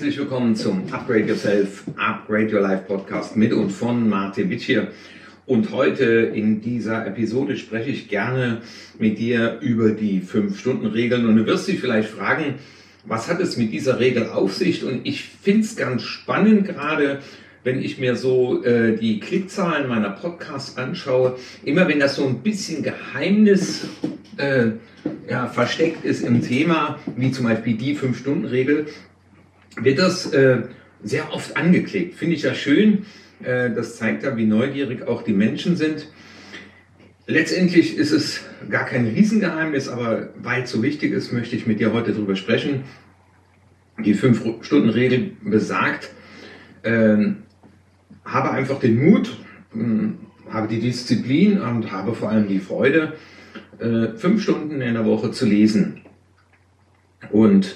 Herzlich willkommen zum Upgrade Yourself, Upgrade Your Life Podcast mit und von Martin Witsch hier. Und heute in dieser Episode spreche ich gerne mit dir über die 5-Stunden-Regeln. Und du wirst dich vielleicht fragen, was hat es mit dieser Regel auf sich? Und ich finde es ganz spannend, gerade wenn ich mir so die Klickzahlen meiner Podcasts anschaue. Immer wenn das so ein bisschen Geheimnis versteckt ist im Thema, wie zum Beispiel die 5-Stunden-Regel, wird das sehr oft angeklickt. Finde ich ja schön. Das zeigt ja, wie neugierig auch die Menschen sind. Letztendlich ist es gar kein Riesengeheimnis, aber weil es so wichtig ist, möchte ich mit dir heute darüber sprechen. Die 5-Stunden-Regel besagt, habe einfach den Mut, habe die Disziplin und habe vor allem die Freude, 5 Stunden in der Woche zu lesen. Und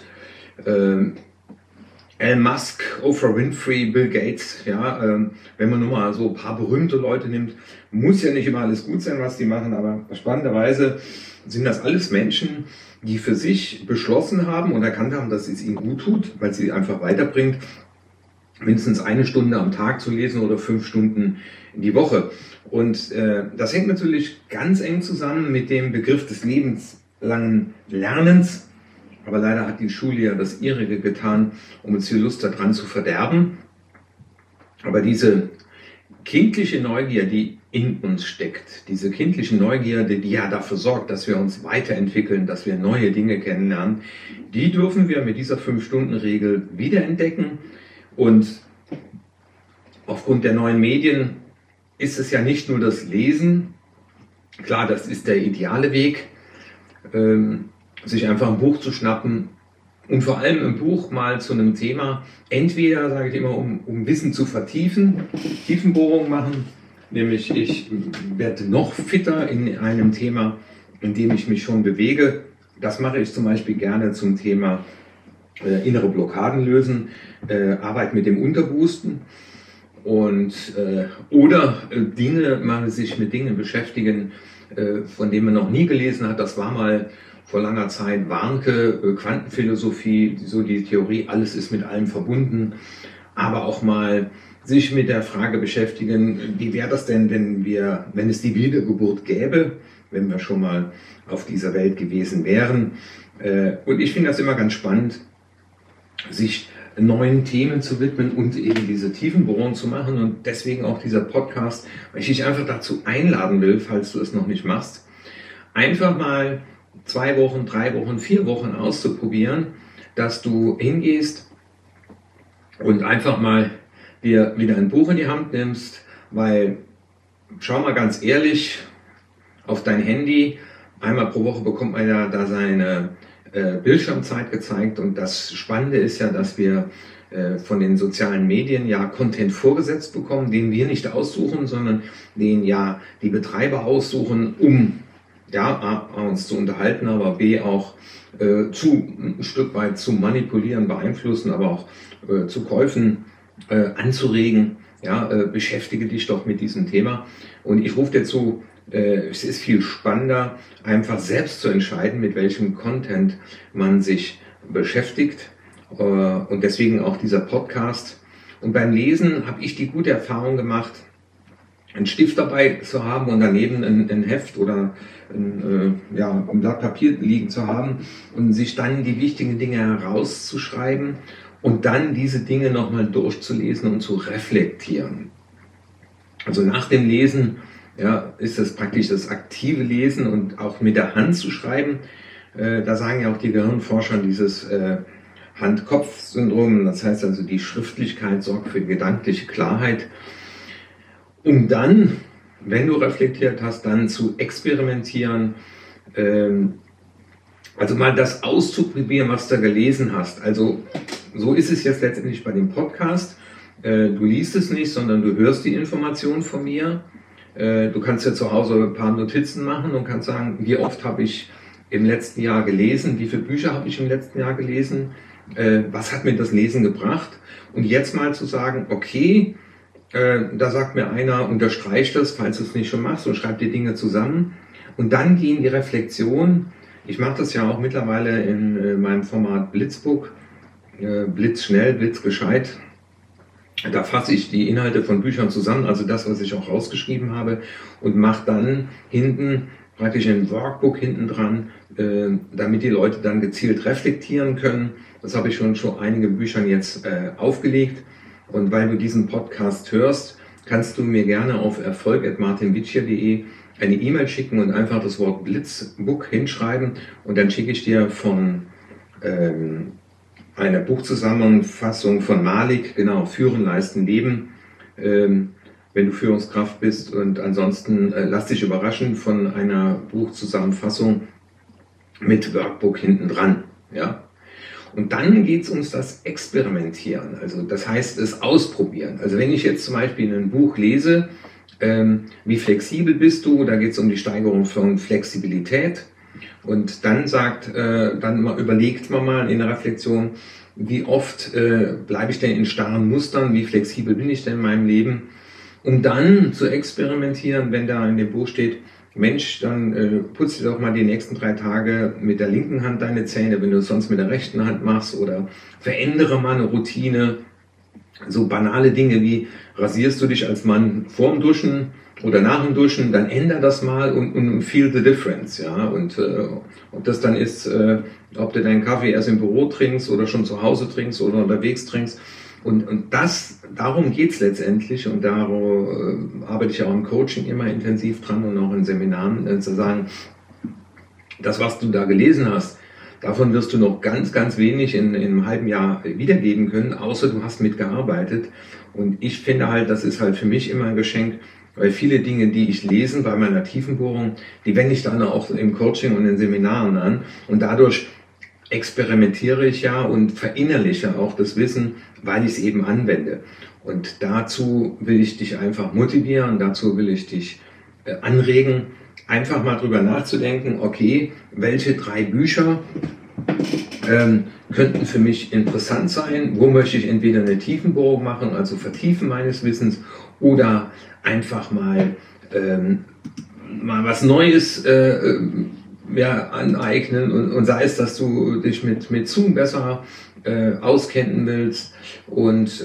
Elon Musk, Oprah Winfrey, Bill Gates, wenn man nur mal so ein paar berühmte Leute nimmt, muss ja nicht immer alles gut sein, was die machen, aber spannenderweise sind das alles Menschen, die für sich beschlossen haben und erkannt haben, dass es ihnen gut tut, weil sie einfach weiterbringt, mindestens 1 Stunde am Tag zu lesen oder 5 Stunden in die Woche. Und das hängt natürlich ganz eng zusammen mit dem Begriff des lebenslangen Lernens. Aber leider hat die Schule ja das ihrige getan, um uns die Lust daran zu verderben. Aber diese kindliche Neugier, die in uns steckt, diese kindliche Neugierde, die ja dafür sorgt, dass wir uns weiterentwickeln, dass wir neue Dinge kennenlernen, die dürfen wir mit dieser 5-Stunden-Regel wiederentdecken. Und aufgrund der neuen Medien ist es ja nicht nur das Lesen. Klar, das ist der ideale Weg, sich einfach ein Buch zu schnappen und vor allem ein Buch mal zu einem Thema, entweder, sage ich immer, um Wissen zu vertiefen, Tiefenbohrung machen, nämlich ich werde noch fitter in einem Thema, in dem ich mich schon bewege. Das mache ich zum Beispiel gerne zum Thema innere Blockaden lösen, Arbeit mit dem Unterbewussten und oder sich mit Dingen beschäftigen, von denen man noch nie gelesen hat. Das war mal vor langer Zeit Warnke, Quantenphilosophie, so die Theorie, alles ist mit allem verbunden, aber auch mal sich mit der Frage beschäftigen, wie wäre das denn, wenn es die Wiedergeburt gäbe, wenn wir schon mal auf dieser Welt gewesen wären. Und ich finde das immer ganz spannend, sich neuen Themen zu widmen und eben diese Tiefenbohrung zu machen und deswegen auch dieser Podcast, weil ich dich einfach dazu einladen will, falls du es noch nicht machst, einfach mal 2 Wochen, 3 Wochen, 4 Wochen auszuprobieren, dass du hingehst und einfach mal dir wieder ein Buch in die Hand nimmst, weil, schau mal ganz ehrlich, auf dein Handy, einmal pro Woche bekommt man ja da seine Bildschirmzeit gezeigt und das Spannende ist ja, dass wir von den sozialen Medien ja Content vorgesetzt bekommen, den wir nicht aussuchen, sondern den ja die Betreiber aussuchen, um A, uns zu unterhalten, aber B, auch ein Stück weit zu manipulieren, beeinflussen, aber auch zu Käufen anzuregen. Beschäftige dich doch mit diesem Thema. Und ich rufe dir zu, es ist viel spannender, einfach selbst zu entscheiden, mit welchem Content man sich beschäftigt. Und deswegen auch dieser Podcast. Und beim Lesen habe ich die gute Erfahrung gemacht, einen Stift dabei zu haben und daneben ein Heft oder ein Blatt Papier liegen zu haben und sich dann die wichtigen Dinge herauszuschreiben und dann diese Dinge nochmal durchzulesen und zu reflektieren. Also nach dem Lesen ist das praktisch das aktive Lesen und auch mit der Hand zu schreiben. Da sagen ja auch die Gehirnforscher dieses Hand-Kopf-Syndrom, das heißt also die Schriftlichkeit sorgt für gedankliche Klarheit. Um dann, wenn du reflektiert hast, dann zu experimentieren, also mal das auszuprobieren, was du gelesen hast. Also so ist es jetzt letztendlich bei dem Podcast. Du liest es nicht, sondern du hörst die Information von mir. Du kannst ja zu Hause ein paar Notizen machen und kannst sagen, wie oft habe ich im letzten Jahr gelesen, wie viele Bücher habe ich im letzten Jahr gelesen, was hat mir das Lesen gebracht. Und jetzt mal zu sagen, okay, da sagt mir einer, unterstreich das, falls du es nicht schon machst, und schreib die Dinge zusammen. Und dann gehen die Reflexion. Ich mache das ja auch mittlerweile in meinem Format Blitzbook. blitzschnell, blitzgescheit. Da fasse ich die Inhalte von Büchern zusammen, also das, was ich auch rausgeschrieben habe, und mache dann hinten praktisch ein Workbook hinten dran, damit die Leute dann gezielt reflektieren können. Das habe ich schon einige Büchern jetzt aufgelegt. Und weil du diesen Podcast hörst, kannst du mir gerne auf erfolg@martinvicia.de eine E-Mail schicken und einfach das Wort Blitzbook hinschreiben, und dann schicke ich dir von einer Buchzusammenfassung von Malik, genau, Führen, Leisten, Leben, wenn du Führungskraft bist, und ansonsten lass dich überraschen von einer Buchzusammenfassung mit Workbook hinten dran, ja. Und dann geht es ums das Experimentieren, also das heißt es ausprobieren. Also wenn ich jetzt zum Beispiel ein Buch lese, wie flexibel bist du, da geht es um die Steigerung von Flexibilität, und dann überlegt man mal in der Reflexion, wie oft bleibe ich denn in starren Mustern, wie flexibel bin ich denn in meinem Leben, um dann zu experimentieren, wenn da in dem Buch steht, Mensch, dann putz dir doch mal die nächsten 3 Tage mit der linken Hand deine Zähne, wenn du es sonst mit der rechten Hand machst, oder verändere mal eine Routine. So banale Dinge wie, rasierst du dich als Mann vorm Duschen oder nach dem Duschen, dann änder das mal und feel the difference. Ja? Und ob das dann ist, ob du deinen Kaffee erst im Büro trinkst oder schon zu Hause trinkst oder unterwegs trinkst. Und darum geht es letztendlich, und darum arbeite ich auch im Coaching immer intensiv dran und auch in Seminaren, zu sagen, das, was du da gelesen hast, davon wirst du noch ganz, ganz wenig in einem halben Jahr wiedergeben können, außer du hast mitgearbeitet. Und ich finde halt, das ist halt für mich immer ein Geschenk, weil viele Dinge, die ich lese bei meiner Tiefenbohrung, die wende ich dann auch im Coaching und in Seminaren an. Und dadurch experimentiere ich ja und verinnerliche auch das Wissen, weil ich es eben anwende. Und dazu will ich dich einfach motivieren, dazu will ich dich anregen, einfach mal drüber nachzudenken, okay, welche 3 Bücher könnten für mich interessant sein, wo möchte ich entweder eine Tiefenbohrung machen, also Vertiefen meines Wissens, oder einfach mal was Neues aneignen, und sei es, dass du dich mit Zoom besser auskennen willst, und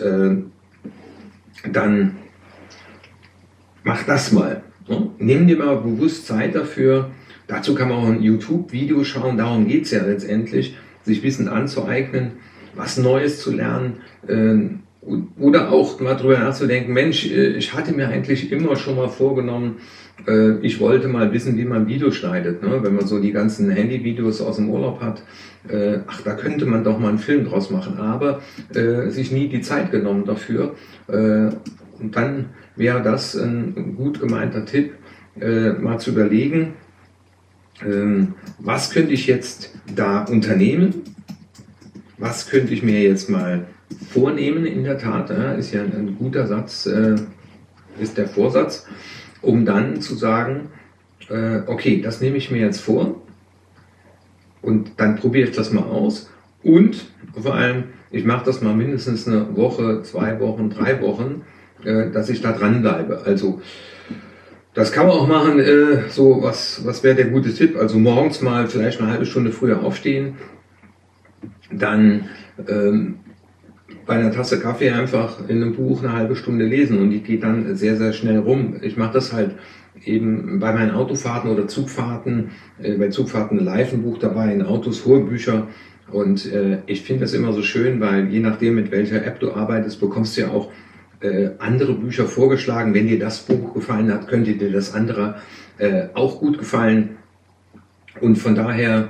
dann mach das mal. Ne? Nimm dir mal bewusst Zeit dafür. Dazu kann man auch ein YouTube-Video schauen, darum geht es ja letztendlich, sich Wissen anzueignen, was Neues zu lernen, oder auch mal drüber nachzudenken, Mensch, ich hatte mir eigentlich immer schon mal vorgenommen, ich wollte mal wissen, wie man Videos schneidet. Ne? Wenn man so die ganzen Handyvideos aus dem Urlaub hat, da könnte man doch mal einen Film draus machen, aber sich nie die Zeit genommen dafür. Und dann wäre das ein gut gemeinter Tipp, mal zu überlegen, was könnte ich jetzt da unternehmen, was könnte ich mir jetzt mal vornehmen, in der Tat, ist ja ein guter Satz, ist der Vorsatz, um dann zu sagen, okay, das nehme ich mir jetzt vor, und dann probiere ich das mal aus, und vor allem, ich mache das mal mindestens eine Woche, 2 Wochen, 3 Wochen, dass ich da dranbleibe. Also das kann man auch machen, was wäre der gute Tipp? Also morgens mal vielleicht eine halbe Stunde früher aufstehen, dann bei einer Tasse Kaffee einfach in einem Buch eine halbe Stunde lesen, und die geht dann sehr, sehr schnell rum. Ich mache das halt eben bei meinen Autofahrten oder Zugfahrten, bei Zugfahrten live ein Buch dabei, in Autos hohe Bücher, und ich finde das immer so schön, weil je nachdem, mit welcher App du arbeitest, bekommst du ja auch andere Bücher vorgeschlagen. Wenn dir das Buch gefallen hat, könnte dir das andere auch gut gefallen, und von daher,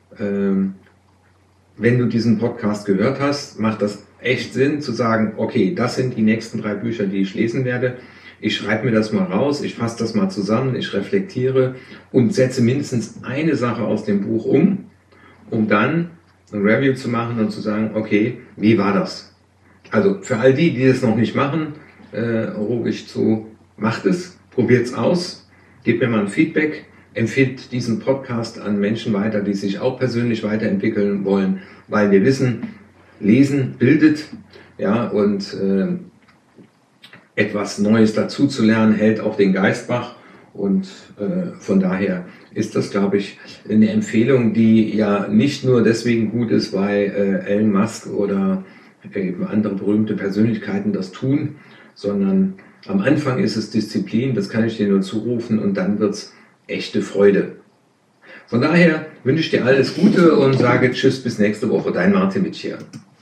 wenn du diesen Podcast gehört hast, macht das echt Sinn zu sagen, okay, das sind die nächsten 3 Bücher, die ich lesen werde. Ich schreibe mir das mal raus, ich fasse das mal zusammen, ich reflektiere und setze mindestens eine Sache aus dem Buch um dann ein Review zu machen und zu sagen, okay, wie war das? Also für all die, die das noch nicht machen, rufe ich zu, macht es, probiert es aus, gebt mir mal ein Feedback, empfiehlt diesen Podcast an Menschen weiter, die sich auch persönlich weiterentwickeln wollen, weil wir wissen, Lesen bildet, ja, und etwas Neues dazu zu lernen, hält auch den Geist wach, Und von daher ist das, glaube ich, eine Empfehlung, die ja nicht nur deswegen gut ist, weil Elon Musk oder eben andere berühmte Persönlichkeiten das tun, sondern am Anfang ist es Disziplin, das kann ich dir nur zurufen, und dann wird es echte Freude. Von daher wünsche ich dir alles Gute und sage Tschüss, bis nächste Woche. Dein Martin Witsch hier.